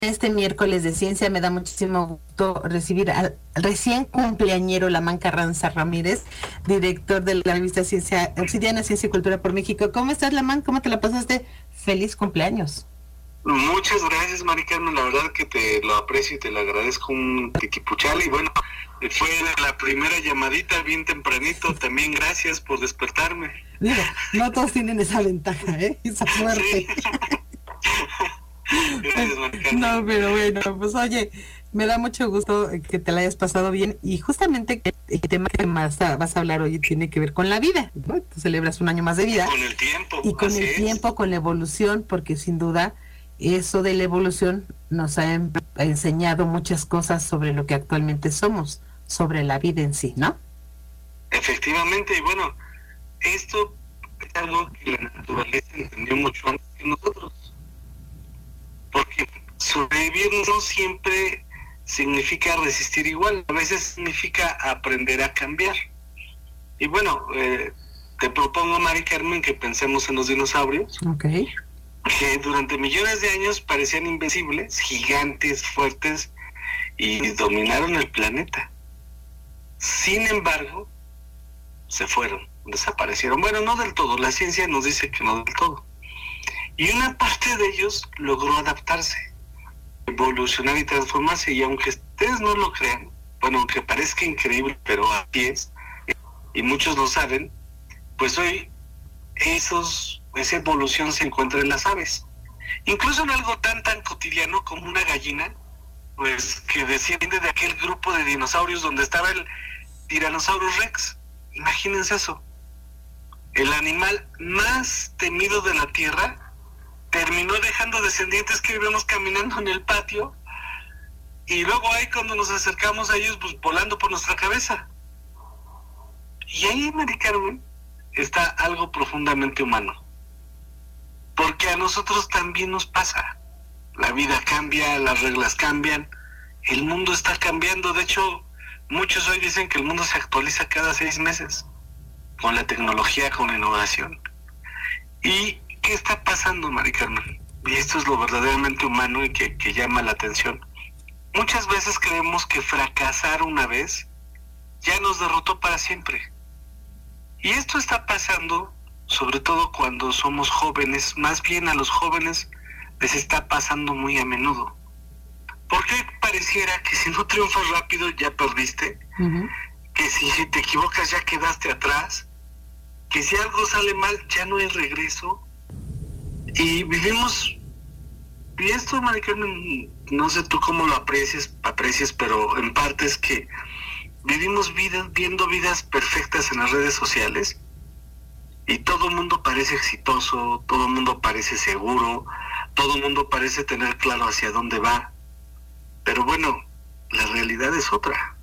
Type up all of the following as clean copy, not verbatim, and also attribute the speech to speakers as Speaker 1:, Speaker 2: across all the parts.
Speaker 1: Este miércoles de ciencia me da muchísimo gusto recibir al recién cumpleañero Lamán Carranza Ramírez, director de la revista Ciencia Obsidiana, Ciencia y Cultura por México. ¿Cómo estás, Lamán? ¿Cómo te la pasaste? Feliz cumpleaños.
Speaker 2: Muchas gracias, Mari Carmen, la verdad que te lo aprecio y te lo agradezco un tiquipuchal. Y bueno, fue la primera llamadita bien tempranito, también gracias por despertarme.
Speaker 1: Mira, no todos tienen esa ventaja, esa suerte.
Speaker 2: Sí. Gracias, Mari Carmen.
Speaker 1: No, pero bueno, pues oye, me da mucho gusto que te la hayas pasado bien, y justamente el tema que más vas a hablar hoy tiene que ver con la vida, ¿no? Tú celebras un año más de vida.
Speaker 2: Con el tiempo.
Speaker 1: Y con el tiempo, con la evolución, porque sin duda eso de la evolución nos ha enseñado muchas cosas sobre lo que actualmente somos, sobre la vida en sí, ¿no?
Speaker 2: Efectivamente, y bueno, esto es algo que la naturaleza entendió mucho antes que nosotros, porque sobrevivir no siempre significa resistir igual, a veces significa aprender a cambiar. Y bueno, te propongo, Mari Carmen, que pensemos en los dinosaurios.
Speaker 1: Okay.
Speaker 2: Que durante millones de años parecían invencibles, gigantes, fuertes, y dominaron el planeta. Sin embargo, se fueron, desaparecieron. Bueno, no del todo, la ciencia nos dice que no del todo. Y una parte de ellos logró adaptarse, evolucionar y transformarse, y aunque ustedes no lo crean, bueno, aunque parezca increíble, pero así es, y muchos lo saben, pues hoy esa evolución se encuentra en las aves. Incluso en algo tan cotidiano como una gallina, pues que desciende de aquel grupo de dinosaurios donde estaba el Tyrannosaurus Rex. Imagínense eso. El animal más temido de la Tierra terminó dejando descendientes que vivimos caminando en el patio, y luego ahí cuando nos acercamos a ellos, pues volando por nuestra cabeza. Y ahí, Mari Carmen, está algo profundamente humano, porque a nosotros también nos pasa. La vida cambia, las reglas cambian, el mundo está cambiando. De hecho, muchos hoy dicen que el mundo se actualiza cada 6 meses con la tecnología, con la innovación. ¿Y qué está pasando, Mari Carmen? Y esto es lo verdaderamente humano y que llama la atención. Muchas veces creemos que fracasar una vez ya nos derrotó para siempre. Y esto está pasando sobre todo cuando somos jóvenes. Más bien a los jóvenes les está pasando muy a menudo. Porque pareciera que si no triunfas rápido ya perdiste, que si te equivocas ya quedaste atrás, que si algo sale mal ya no hay regreso. Y vivimos, y esto, Mari Carmen, no sé tú cómo lo aprecies, pero en parte es que vivimos viendo vidas perfectas en las redes sociales, y todo el mundo parece exitoso, todo el mundo parece seguro, todo el mundo parece tener claro hacia dónde va. Pero bueno, la realidad es otra.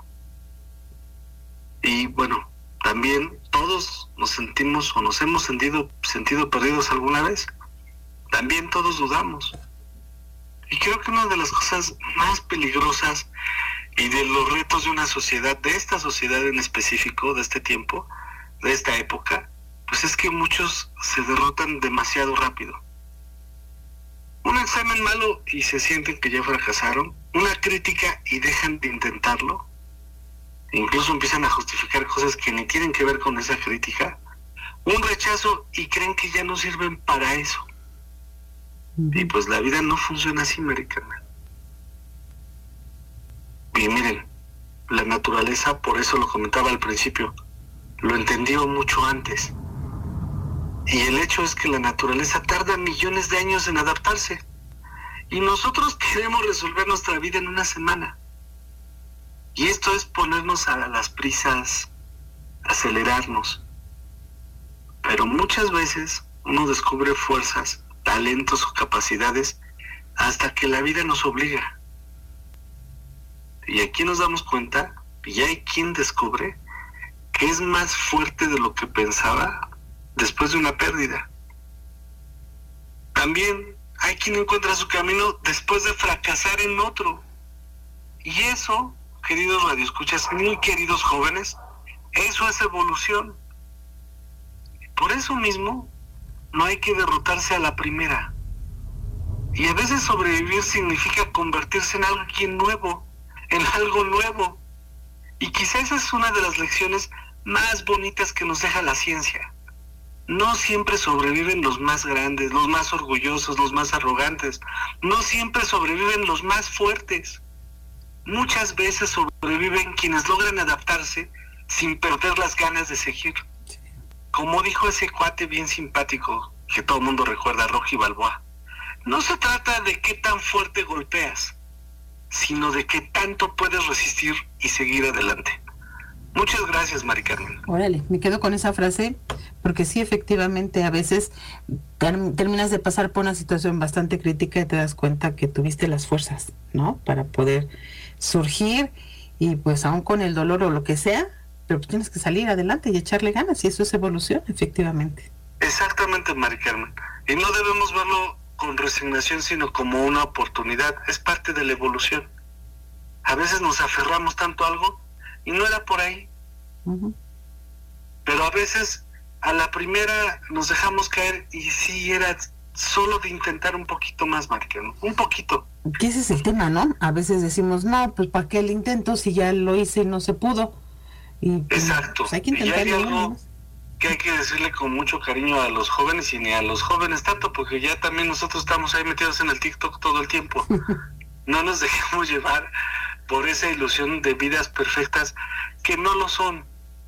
Speaker 2: Y bueno, también todos nos sentimos o nos hemos sentido perdidos alguna vez. También todos dudamos. Y creo que una de las cosas más peligrosas y de los retos de una sociedad, de esta sociedad en específico, de este tiempo, de esta época, pues es que muchos se derrotan demasiado rápido. Un examen malo y se sienten que ya fracasaron, una crítica y dejan de intentarlo, incluso empiezan a justificar cosas que ni tienen que ver con esa crítica, un rechazo y creen que ya no sirven para eso. Y pues la vida no funciona así, Mari Carmen. Y miren, la naturaleza, por eso lo comentaba al principio, lo entendió mucho antes. Y el hecho es que la naturaleza tarda millones de años en adaptarse. Y nosotros queremos resolver nuestra vida en una semana. Y esto es ponernos a las prisas, acelerarnos. Pero muchas veces uno descubre fuerzas, talentos o capacidades hasta que la vida nos obliga. Y aquí nos damos cuenta, y hay quien descubre que es más fuerte de lo que pensaba después de una pérdida. También hay quien encuentra su camino después de fracasar en otro. Y eso, queridos radioescuchas, muy queridos jóvenes, eso es evolución. Por eso mismo, no hay que derrotarse a la primera. Y a veces sobrevivir significa convertirse en alguien nuevo, en algo nuevo. Y quizás esa es una de las lecciones más bonitas que nos deja la ciencia. No siempre sobreviven los más grandes, los más orgullosos, los más arrogantes. No siempre sobreviven los más fuertes. Muchas veces sobreviven quienes logran adaptarse sin perder las ganas de seguir. Como dijo ese cuate bien simpático que todo el mundo recuerda, Rocky Balboa, no se trata de qué tan fuerte golpeas, sino de qué tanto puedes resistir y seguir adelante. Muchas gracias, Mari Carmen.
Speaker 1: Órale, me quedo con esa frase, porque sí, efectivamente, a veces terminas de pasar por una situación bastante crítica y te das cuenta que tuviste las fuerzas, ¿no? Para poder surgir y pues aún con el dolor o lo que sea, pero pues tienes que salir adelante y echarle ganas, y eso es evolución, efectivamente.
Speaker 2: Exactamente, Mari Carmen. Y no debemos verlo con resignación, sino como una oportunidad. Es parte de la evolución. A veces nos aferramos tanto a algo y no era por ahí. Uh-huh. Pero a veces a la primera nos dejamos caer y sí era solo de intentar un poquito más, Mari Carmen. Un poquito.
Speaker 1: Que ese es el tema, ¿no? A veces decimos, no, pues ¿para qué el intento si ya lo hice y no se pudo? Y pues,
Speaker 2: exacto.
Speaker 1: Pues hay que intentarlo.
Speaker 2: Y hay algo que hay que decirle con mucho cariño a los jóvenes, y ni a los jóvenes tanto, porque ya también nosotros estamos ahí metidos en el TikTok todo el tiempo. No nos dejemos llevar por esa ilusión de vidas perfectas que no lo son.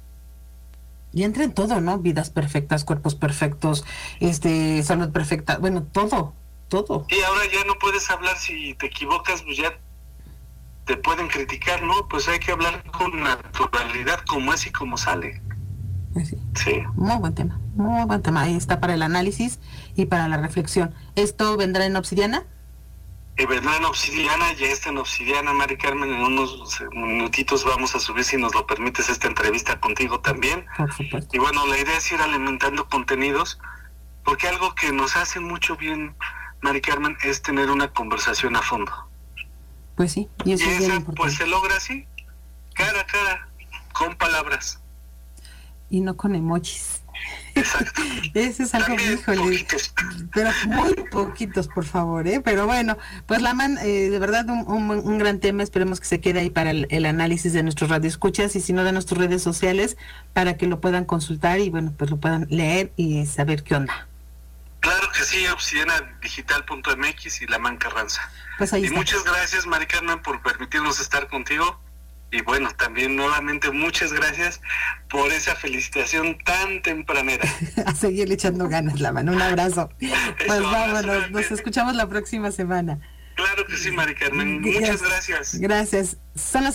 Speaker 1: Y entra en todo, ¿no? Vidas perfectas, cuerpos perfectos, salud perfecta, bueno, todo.
Speaker 2: Y ahora ya no puedes hablar si te equivocas, pues ya te pueden criticar, ¿no? Pues hay que hablar con naturalidad, como es y como sale.
Speaker 1: Sí.
Speaker 2: Sí.
Speaker 1: Muy buen tema. Ahí está para el análisis y para la reflexión. ¿Esto vendrá en Obsidiana?
Speaker 2: Vendrá en Obsidiana, ya está en Obsidiana, Mari Carmen. En unos minutitos vamos a subir, si nos lo permites, esta entrevista contigo también.
Speaker 1: Por supuesto.
Speaker 2: Y bueno, la idea es ir alimentando contenidos, porque algo que nos hace mucho bien, Mari Carmen, es tener una conversación a fondo.
Speaker 1: Pues sí, y eso es bien importante.
Speaker 2: Pues se logra así, cara a cara, con palabras.
Speaker 1: Y no con emojis.
Speaker 2: Exacto.
Speaker 1: Eso es algo,
Speaker 2: también,
Speaker 1: híjole,
Speaker 2: poquitos.
Speaker 1: Pero muy poquitos, por favor, ¿eh? Pero bueno, pues Lamán, de verdad un gran tema. Esperemos que se quede ahí para el análisis de nuestros radioescuchas, y si no, de nuestras redes sociales, para que lo puedan consultar y bueno, pues lo puedan leer y saber qué onda.
Speaker 2: Claro que sí, obsidianadigital.mx y Lamán Carranza.
Speaker 1: Pues ahí
Speaker 2: y
Speaker 1: está.
Speaker 2: Muchas gracias, Mari Carmen, por permitirnos estar contigo. Y bueno, también nuevamente muchas gracias por esa felicitación tan tempranera.
Speaker 1: A seguir echando ganas, Lamán. Un abrazo. Pues vámonos, nos escuchamos la próxima semana.
Speaker 2: Claro que sí, Mari Carmen. Muchas gracias.
Speaker 1: Gracias. Son las